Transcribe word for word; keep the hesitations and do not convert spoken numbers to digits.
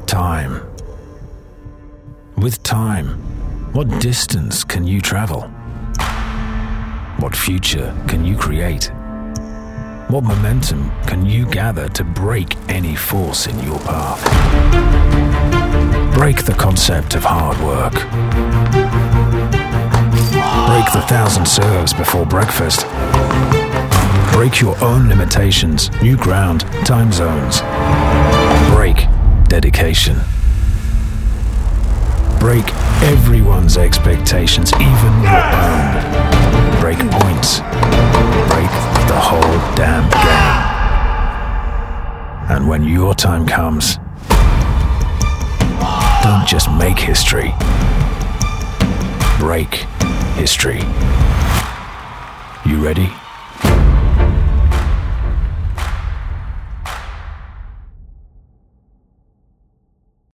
Time. With time, what distance can you travel? What future can you create? What momentum can you gather to break any force in your path? Break the concept of hard work. Break the thousand serves before breakfast. Break your own limitations, new ground, time zones. Break dedication. Break everyone's expectations, even your own. Break points. Break the whole damn game. And when your time comes, don't just make history. Break history. You ready?